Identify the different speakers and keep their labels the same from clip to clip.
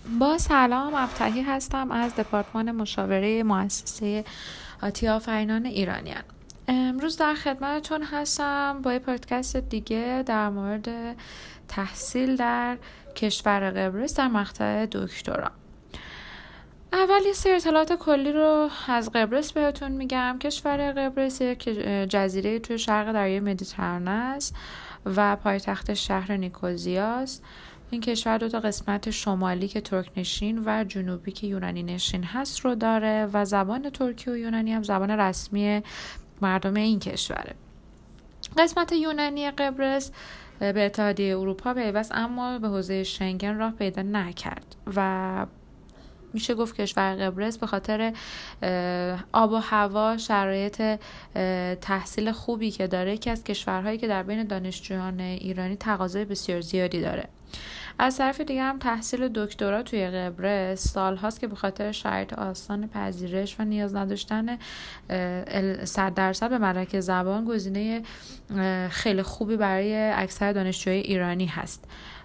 Speaker 1: با سلام، ابتهی هستم از دپارتمان مشاوره مؤسسه آتی آفرینان ایرانیان. امروز در خدمتتون هستم با یه پادکست دیگه در مورد تحصیل در کشور قبرس در مقطع دکترا. اول یه سری اطلاعات کلی رو از قبرس بهتون میگم. کشور قبرس یک جزیره توی شرق دریای مدیترانه است و پایتخت شهر نیکوزیاست. این کشور 2 قسمت شمالی که ترک نشین و جنوبی که یونانی نشین هست رو داره و زبان ترکی و یونانی هم زبان رسمی مردم این کشوره. قسمت یونانی قبرس به اتحادیه اروپا پیوست اما به حوزه شنگن راه پیدا نکرد و میشه گفت کشور قبرس به خاطر آب و هوا، شرایط تحصیل خوبی که داره، یکی از کشورهایی که در بین دانشجویان ایرانی تقاضای بسیار زیادی داره. از طرف دیگه هم تحصیل دکترا توی قبرس سال هاست که به خاطر شرایط آسان پذیرش و نیاز نداشتن 100% به مدرک زبان گزینه خیلی خوبی برای اکثر دانشجوی ایرانی هست.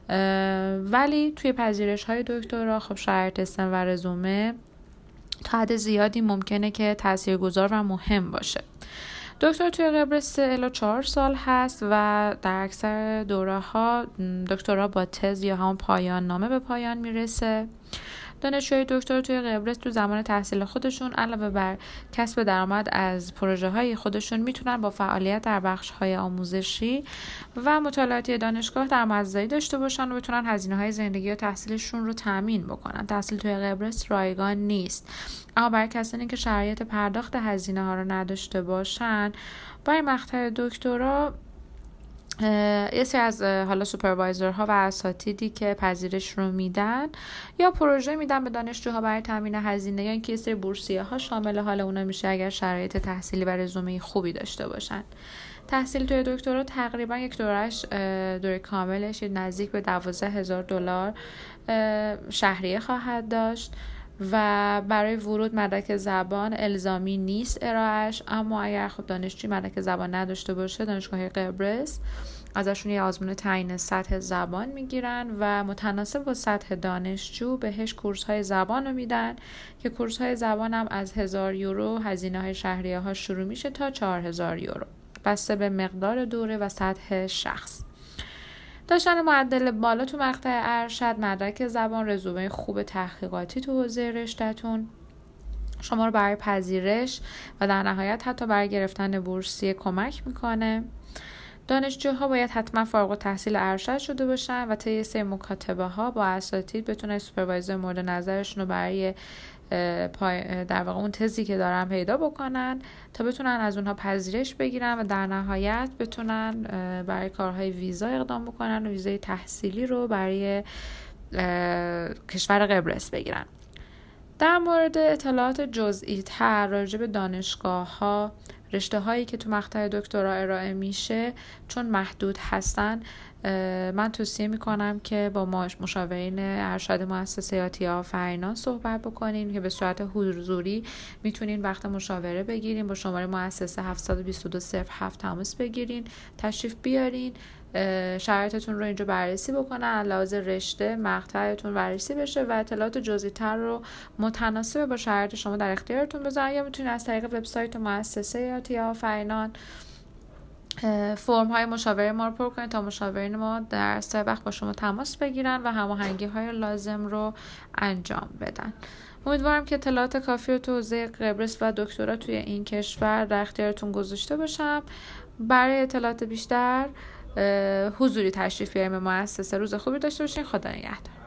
Speaker 1: ولی توی پذیرش های دکترا خب شرایط سن و رزومه تا حد زیادی ممکنه که تاثیرگذار و مهم باشه. دکترا توی قبرس 3 الی 4 سال هست و در اکثر دوره ها دکترا با تز یا همون پایان نامه به پایان میرسه. دانشجوی دکترا توی قبرس تو زمان تحصیل خودشون علاوه بر کسب درآمد از پروژه های خودشون میتونن با فعالیت در بخش های آموزشی و مطالعاتی دانشگاه درآمدزایی داشته باشن و بتونن هزینه های زندگی و تحصیلشون رو تامین بکنن. تحصیل توی قبرس رایگان نیست، اما برای کسانی که شرایط پرداخت هزینه ها رو نداشته باشن برای مقطع دکترا یه سری از حالا سوپروایزرها و اساتیدی که پذیرش رو میدن یا پروژه میدن به دانشجوها برای تامین هزینه یا اینکه یه سری بورسیه ها شامل حال اونا میشه اگر شرایط تحصیلی و رزومه خوبی داشته باشن. تحصیل توی دکترا تقریبا یک دوره کاملش نزدیک به $12,000 شهریه خواهد داشت و برای ورود مدرک زبان الزامی نیست ارائهش، اما اگر خب دانشجوی مدرک زبان نداشته باشه دانشگاه قبرس ازشون یه آزمون تعیین سطح زبان میگیرن و متناسب با سطح دانشجو بهش کورس های زبان رو میدن که کورس های زبان هم از €1,000 هزینه های شهریه ها شروع میشه تا €4,000 بسته به مقدار دوره و سطح شخص. داشتن معدل بالا تو مقطع ارشد، مدرک زبان، رزومه خوب تحقیقاتی تو حوزه رشته‌تون شما رو برای پذیرش و در نهایت حتی برای گرفتن بورسیه کمک میکنه. دانشجوها باید حتما فارغ التحصیل ارشد شده باشن و طی سری مکاتبه ها با اساتید بتونن سوپروایزر مورد نظرشون رو برای در واقع اون تزی که دارن پیدا بکنن تا بتونن از اونها پذیرش بگیرن و در نهایت بتونن برای کارهای ویزا اقدام بکنن و ویزای تحصیلی رو برای کشور قبرس بگیرن. در مورد اطلاعات جزئی تر راجع به دانشگاه ها، رشته هایی که تو مقطع دکترا ارائه میشه چون محدود هستن، من توصیه میکنم که با مشاورین ارشد مؤسسه آتی آفرینان صحبت بکنین که به صورت حضوری میتونین وقت مشاوره بگیرین، با شماره مؤسسه 72207 تماس بگیرین، تشریف بیارین، شرایطتون رو اینجا بررسی بکنن، لحاظ رشته مقطعتون بررسی بشه و اطلاعات جزئی تر رو متناسب با شرایط شما در اختیارتون بذارن. یا میتونید از طریق وبسایت مؤسسه آتی آفرینان فرم های مشاوره ما رو پر کنید تا مشاورین ما در سه وقت با شما تماس بگیرن و هماهنگی های لازم رو انجام بدن. امیدوارم که اطلاعات کافی رو تو حوزه قبرس و دکترا توی این کشور در اختیارتون گذاشته باشم. برای اطلاعات بیشتر حضوری تشریف بیاریم به مؤسسه. روز خوبی داشته باشین. خدا نگهدار.